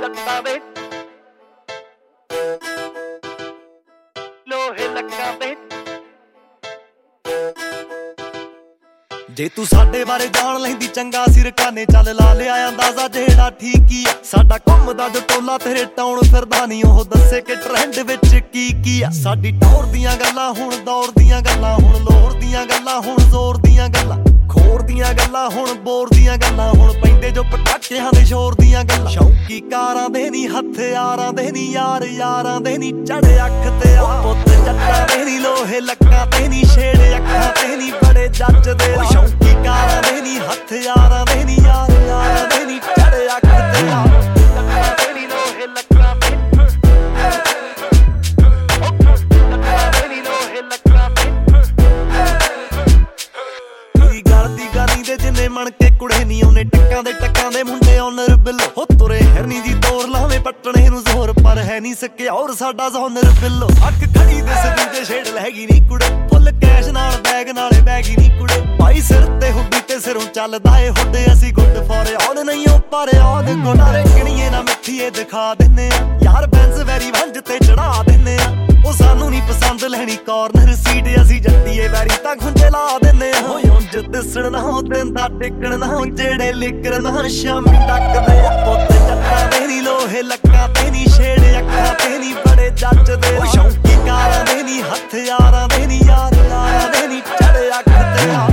ਲੱਤਾਂ ਵੇ ਲੋਹੇ ਲੱਕਾਂ ਵੇ। ਜੇ ਤੂੰ ਸਾਡੇ ਬਾਰੇ ਜਾਣ ਲੈਂਦੀ ਚੰਗਾ ਸਿਰਕਾਨੇ ਚੱਲ ਲਾ ਲਿਆ ਅੰਦਾਜ਼ਾ ਜਿਹੜਾ ਠੀਕ ਹੀ ਆ। ਸਾਡਾ ਘੁੰਮਦਾ ਜੋ ਟੋਲਾ ਤੇਰੇ ਟਾਉਣ ਫਿਰਦਾ ਨਹੀਂ ਉਹ ਦੱਸੇ ਕਿ ਟ੍ਰੈਂਡ ਵਿੱਚ ਕੀ ਆ। ਸਾਡੀ ਟੌਰ ਦੀਆਂ ਗੱਲਾਂ ਹੁਣ ਦੌਰ ਦੀਆਂ ਗੱਲਾਂ ਹੁਣ ਲੋਰ ਦੀਆਂ ਗੱਲਾਂ ਹੁਣ ਜ਼ੋਰ ਦੀਆਂ ਗੱਲਾਂ ਖੋਰ ਦੀਆਂ ਗੱਲਾਂ ਹੁਣ ਬੋਰ ਦੀਆਂ ਗੱਲਾਂ ਹੁਣ ਪੈਂਦੇ ਜੋ ਪਟਾਕਿਆਂ ਦੇ ਸ਼ੋਰ ਦੀਆਂ ਗੱਲਾਂ। ਸ਼ੌਂਕੀ ਕਾਰਾਂ ਦੇ ਨੀ ਹਥਿਆਰਾਂ ਦੇ ਨੀ ਯਾਰ ਯਾਰਾਂ ਦੇ ਨੀ ਚੜੇ ਅੱਖ ਤੇ ਆ ਪੁੱਤ ਜੱਟਾਂ ਦੇ ਨੀ ਲੋਹੇ ਲੱਕਾਂ ਤੇ ਨੀ ਛੇੜੇ ਅੱਖਾਂ ਤੇ ਨੀ ਬੜੇ ਜੱਜ ਦੇ। ਸ਼ੌਂਕੀ ਕਾਰਾਂ ਦੇ ਨੀ ਹਥਿਆਰਾਂ ਦੇ ਨੀ ਯਾਰ ਯਾਰਾਂ ਦੇ ਨੀ ਚੜੇ ਅੱਖ ਤੇ ਆ ਲੱਤਾਂ ਦੇ ਨੀ ਲੋਹੇ ਲੱਕਾਂ ਵੇ ਲੱਤਾਂ ਦੇ ਨੀ ਲੋਹੇ ਲੱਕਾਂ ਵੇ। ਤੇਰੀ ਗੱਲ ਦੀ ਗਾਨੀ ਦੇ ਜਿੰਨੇ ਮਣ ਕੇ ਕੁੜੇ ਨੀ ਉਹਨੇ ਟੱਕਾਂ ਦੇ ਮੁੰਡੇ ਓਨਰ ਬਿੱਲੋ ਹੋ ਤੁਰੇ ਹਰਨੀ ਦੀ ਦੌਰ ਲਾਵੇਂ ਪੱਟਣੇ ਨੂੰ ਜ਼ੋਰ ਪਰ ਹੈ ਨੀ ਸਕਿਆ ਔਰ ਸਾਡਾ ਜ਼ੋਨਰ ਬਿੱਲੋ। ਅੱਖ ਖੜੀ ਦੇ ਸਦੀ ਤੇ ਛੇੜ ਲੈਗੀ ਨੀ ਕੁੜੇ ਫੁੱਲ ਕੈਸ਼ ਨਾਲ ਬੈਗ ਨਾਲੇ ਬੈਗੀ ਨੀ ਕੁੜੇ ਭਾਈ ਸਿਰ ਤੇ ਹੁੱਡੀ ਤੇ ਸਿਰੋਂ ਚੱਲਦਾ ਏ ਹੁੱਡੇ ਅਸੀਂ ਗੁੱਡ ਫੋਰ ਆਨ ਨਹੀਂ ਉਹ ਪਰ ਆਨ ਗੋਡਾਰੇ ਕਿਣੀਏ ਨਾ ਮਿੱਠੀਏ ਦਿਖਾ ਦਿੰਨੇ ਆ ਯਾਰ ਬੈਂਸ ਵੈਰੀ ਵੰਜ ਤੇ ਚੜਾ ਦਿੰਨੇ ਆ। ਉਹ ਸਾਨੂੰ ਨੀ ਪਸੰਦ ਲੈਣੀ ਕਾਰਨਰ ਸੀਟ ਅਸੀਂ ਜੱਟੀਏ ਵੈਰੀ ਤਾਂ ਖੁੰਝੇ ਲਾ ਦਿੰਨੇ ਆ। ਓਏ ਉਂਝ ਦਿਸਣ ਨਾ ਦਿੰਦਾ ਟਿਕਣ ਨਾ ਜਿਹੜੇ ਲਿਕਰ ਨਾ ਸ਼ਾਮੀ ਡੱਕਦੇ ਆ ਪੁੱਤ ਜੱਟਾਂ ਦੇ ਨੀ ਲੋਹੇ ਲੱਕਾਂ ਤੇ ਨੀ ਛੇੜੇ ਅੱਖਾਂ ਤੇ ਨੀ ਬੜੇ ਜੱਜ ਦੇ। ਸ਼ੌਂਕੀ ਕਾਰਾਂ ਦੇ ਨੀ ਹਥਿਆਰਾਂ ਦੇ ਨੀ ਯਾਰ ਯਾਰਾਂ ਦੇ ਨੀ ਚੜੇ ਅੱਖ ਤੇ ਆ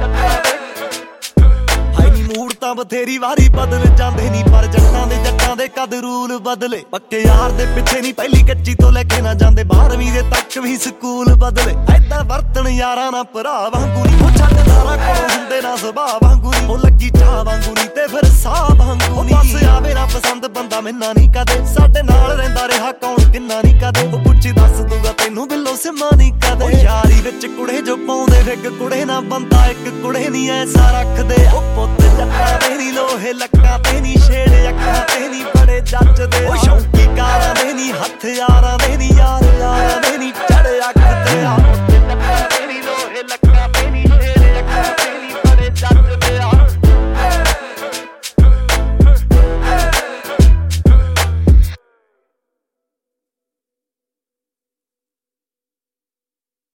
ਹਾਈ ਨੀ ਮੂਡ ਤਾਂ ਬਥੇਰੀ ਵਾਰੀ ਬਦਲ ਜਾਂਦੇ ਨੀ ਪਰ ਜੱਟਾਂ ਦੇ ਕਦ ਰੂਲ ਬਦਲੇ। ਪੱਕੇ ਯਾਰ ਦੇ ਪਿੱਛੇ ਨੀ ਪਹਿਲੀ ਕੱਚੀ ਤੋਂ ਲੈ ਕੇ ਨਾ ਜਾਂਦੇ 12ਵੀਂ ਦੇ ਤੱਕ ਵੀ ਸਕੂਲ ਬਦਲੇ। ਐਦਾਂ ਵਰਤਣ ਯਾਰਾਂ ਨਾ ਭਰਾ ਵਾਂਗੂ ਨੀ ਉਹ ਛੱਡਦਾਰਾ ਕੋਲ ਹੁੰਦੇ ਨਾ ਸੁਭਾਅ ਵਾਂਗੂ ਨੀ ਉਹ ਲੱਗੀ ਚਾਹ ਵਾਂਗੂ ਨੀ ਤੇ ਫਿਰ ਸਾਹ ਵਾਂਗੂ ਨੀ। ਬਸ ਆਵੇ ਨਾ ਪਸੰਦ ਬੰਦਾ ਮੈਨਾਂ ਨੀ ਕਦੇ ਸਾਡੇ ਨਾਲ ਰਹਿੰਦਾ ਰਿਹਾ ਕੌਣ ਕਿੰਨਾ ਨੀ ਕਦੇ ਉਹ ਪੁੱਛੀ ਦੱਸ ਦੂਗਾ ਤੈਨੂੰ ਬਿੱਲੋ ਸਿਮਾ ਨੀ ਕਦੇ। ਯਾਰੀ ਵਿੱਚ ਕੁੜੇ ਜੋ ਪਾਉਂਦੇ ਵਿਗ ਕੁੜੇ ਨਾ ਬੰਦਾ ਇੱਕ ਕੁੜੇ ਨੀ ਐਸਾ ਰੱਖਦੇ। ਉਹ ਪੁੱਤ ਜੱਟਾਂ ਦੇ ਨੀ ਲੋਹੇ ਲੱਕਾਂ ਤੇ ਨੀ ਛੇੜੇ ਅੱਖਾਂ ਤੇ ਨੀ ਬੜੇ ਜੱਜ ਦੇ। ਸ਼ੌਂਕੀ ਕਾਰ